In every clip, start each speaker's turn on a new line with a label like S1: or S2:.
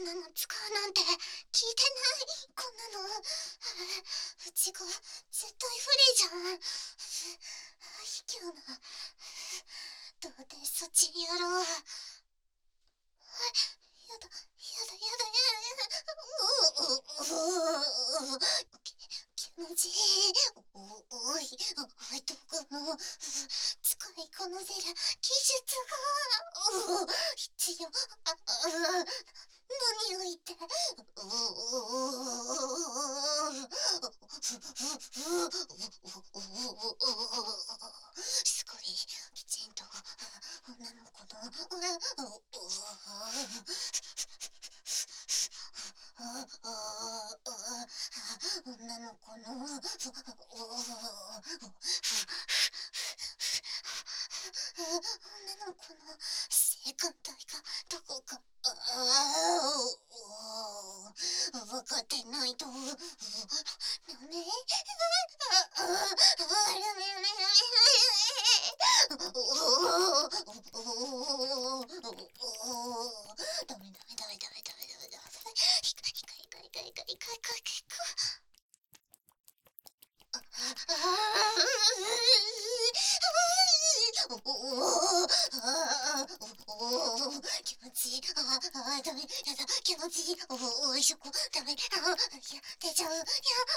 S1: んなの使うなんて聞いてない。こんなのうちが絶対不利じゃん。卑怯な童貞そっちにやろう。やだやだやだやだ。気持ちいい。おいどこの使いこなせる技術が必要。何を言って。すごいきちんと女の子の女の子の女の子の性感帯がどこか分かってないとダメ。ダメ。気持ちいい。ダメ。やだ。気持ちいい。おいしょこ。ダメ。いや、出ちゃう。いや、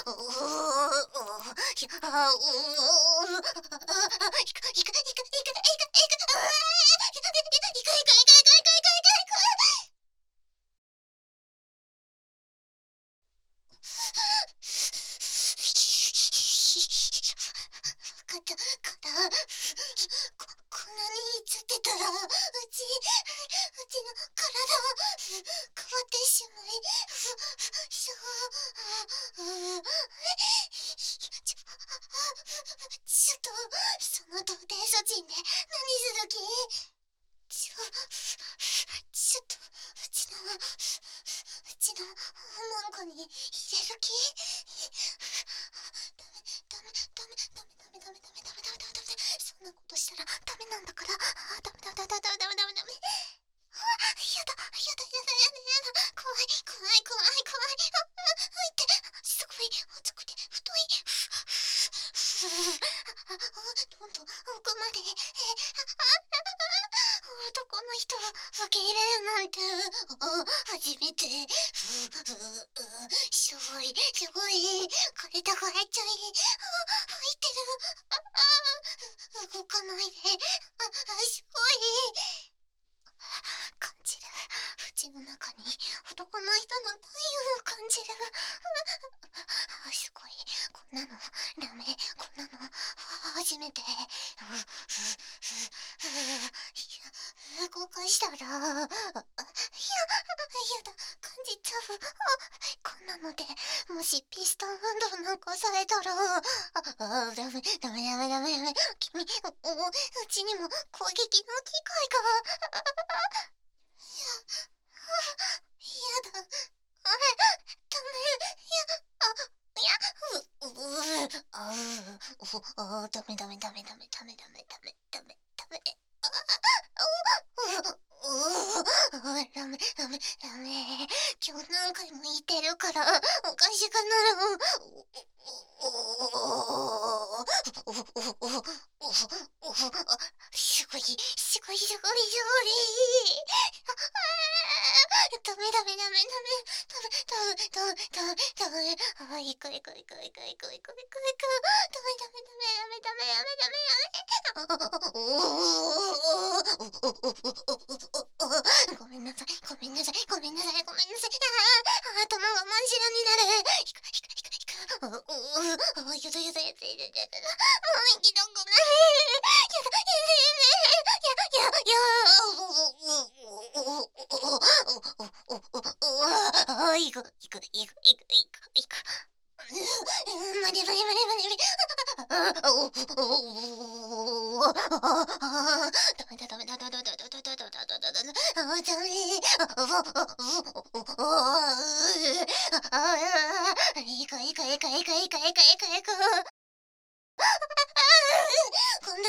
S1: こんなにつってたらうちの体変わってしまいちょっとその童貞処置で何する気。ちょっとうちの門戸に入れる気。ダメ。そんなことしたらダメなんだから。ダメ。やだ。怖い。ってすごい熱くて太い。どんどん奥まで。男の人を受け入れるなんて初めて。すごい。体が入っちゃい。入ってる。動かないで。すごい。感じる。口の中に男の人の体温を感じる。すごい。こんなのダメ。こんなの初めて。動かしたらやだ。感じちゃう。こんなのでもしピストン運動なんかされたらダメ。君うちにも攻撃の機会が。やだ。ダメ。ダメ。今日何回も言ってるからおかしくなる。すごい。ダメ。いく。ごめんなさい。頭が真っ白になる。ひく。やだ。行きたくない。行く。無理。ダメ。行く。今度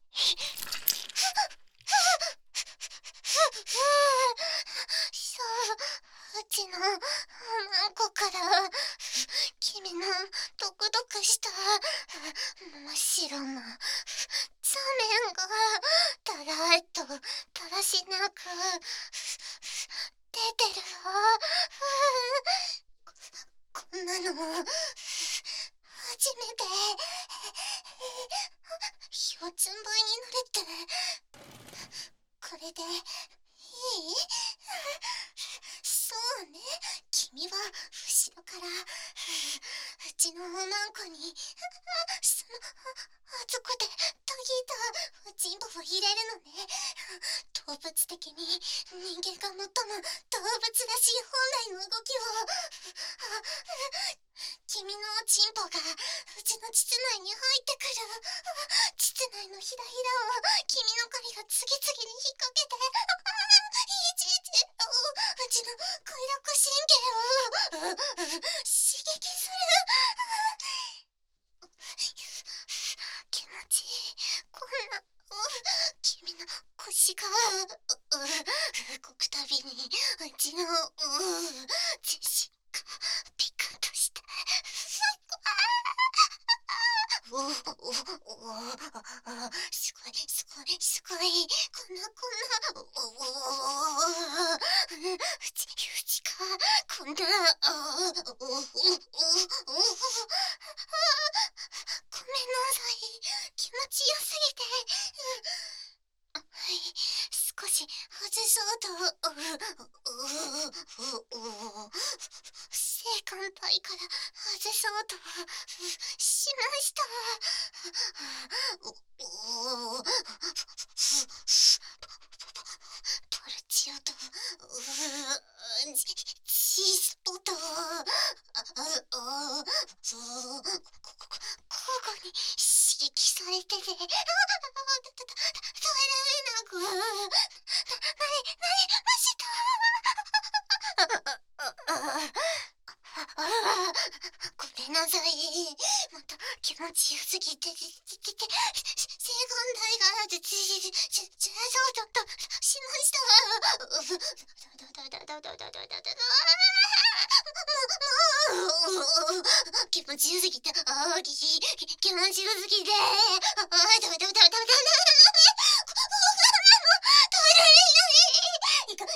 S1: そう、うちのマンコから君のドクドクした真っ白な座面がだらっとだらしなく出てるわ。こんなの初めて。四つん這いになれてこれでいい？そうね、君は後ろからうちのおまんこにそのあそこでたぎいたおちんぽを入れるのね。動物的に人間が求む動物らしい本来の動きを。君のおちんぽがうちの膣内に入ってくる。膣内のひらひらを君の髪が次々に引っ掛けて、いちいちうちの快楽神経を刺激する。気持ちいい。こんな君の腰が動くたびにうちの全身がピクンとして、すごいすごいすごい。こんなうちがこんなごめんなさい、気持ちよすぎて。はい、少し外そうと性感帯から外そうとしました。ポルチオとチースポと交互に刺激されてて、耐えられなくなりました。ごめんなさい。また気持ちよすぎて、性感帯がそうとしました。気持ちよすぎて、気持ちよすぎて、ダメ。いか。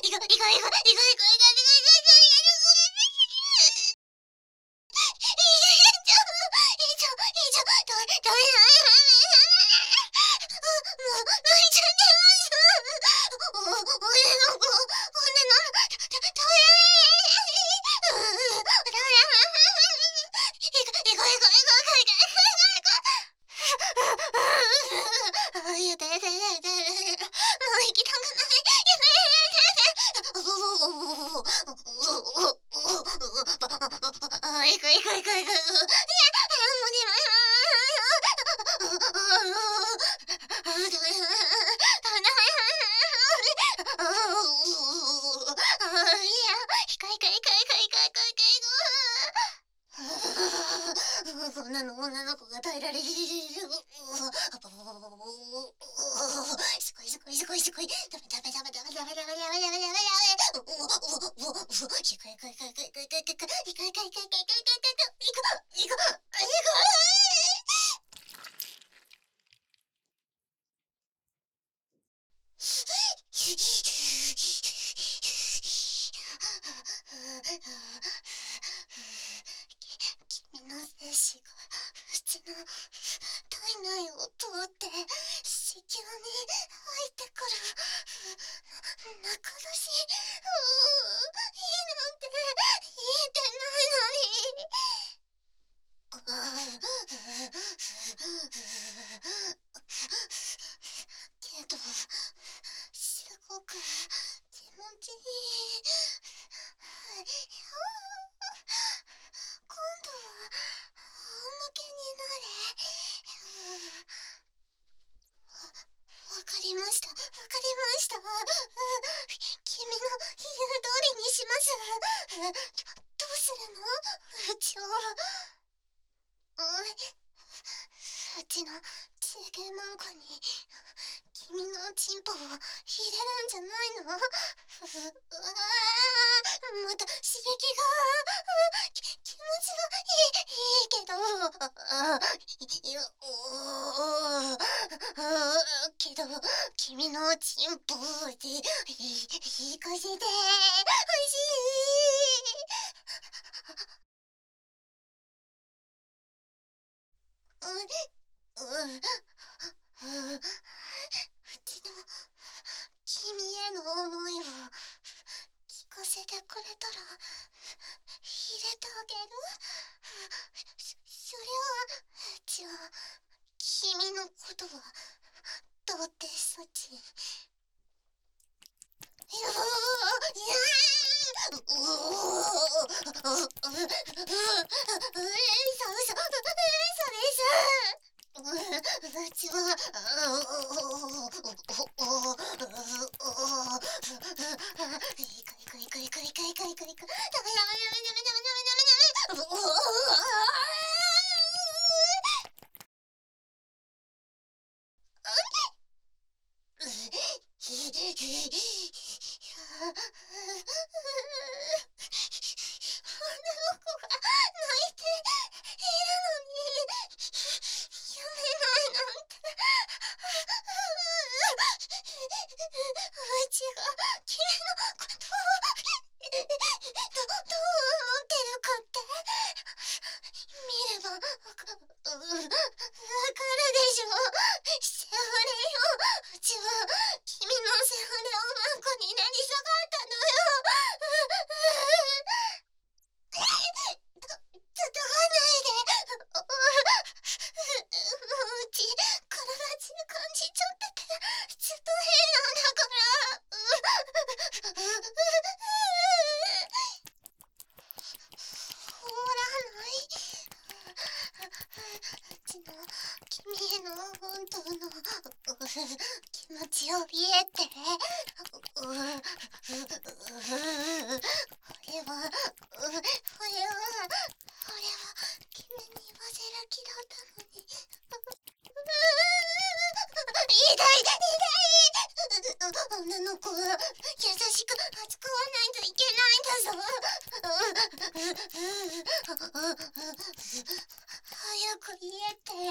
S1: ダメもう泣いちゃってます。女の子、ダメ。やだ。もう行きたくない。行く。いや、もう女の子が耐えられる。すごい。ダメ。君の精子がうちの体内を通って子宮に入ってくる。泣くだし、いいなんて言えてないのに。けどすごくちいい。今度は仰向けになれ。わかりました。わかりました。君の言う通りにします。どうするの？うちのチーゲーマンコに君のチンポを入れるんじゃないの？また刺激が気持ちがいいけど、けど君のチンポでいかせてほしい。うちの君への思いを聞かせてくれたら入れてあげる。それはじゃあ君のことはどうってそっち。うちは気持ちを見えて。これは君に言わせる気だったのに。女の子は優しく扱わないといけないんだぞ。早く言えて。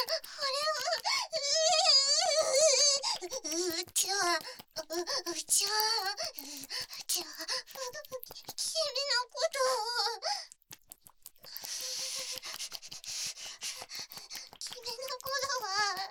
S1: うちは君のことを。君のことは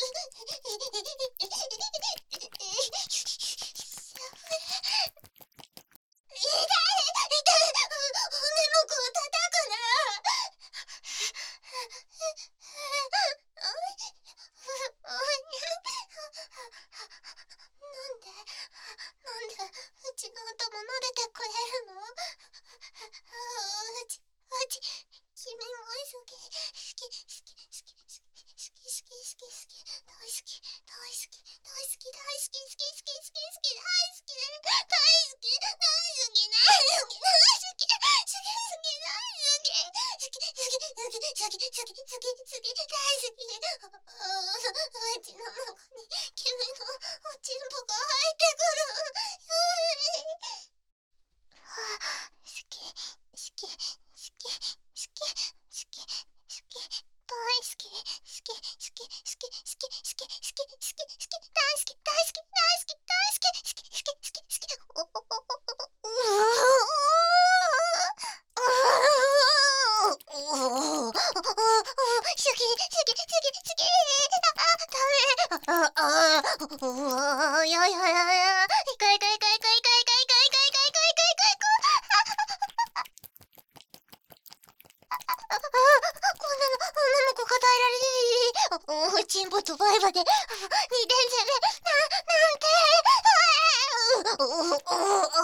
S1: チンポとバイバで2点攻めなんて。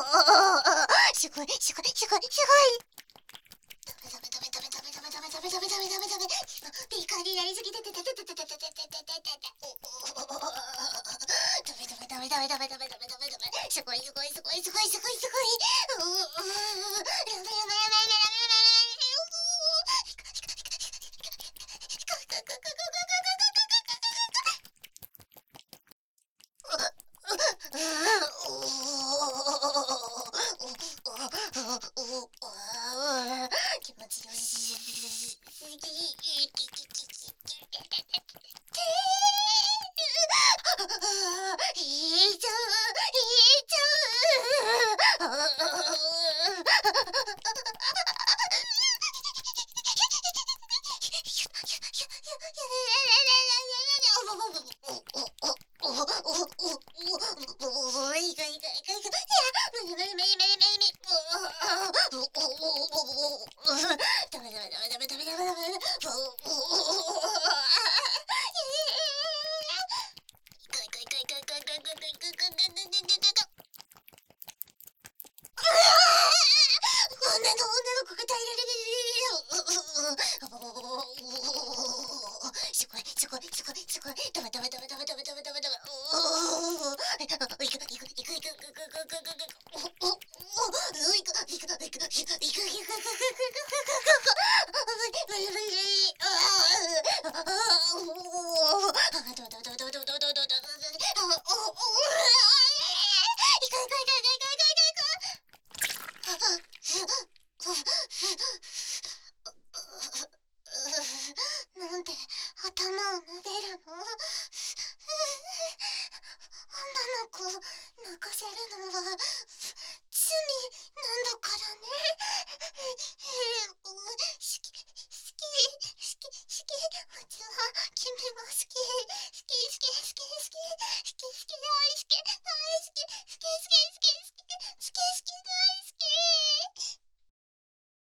S1: すごい。ダメ。ピーカーになりすぎてて。ダメ。すごい。気持ちよしすぎ。いいじゃ女の子が耐えられる。すごい。ダメ。なんで頭を撫でるの？女の子泣かせるのは罪なんだからね。好き。うちは君も好き。好き。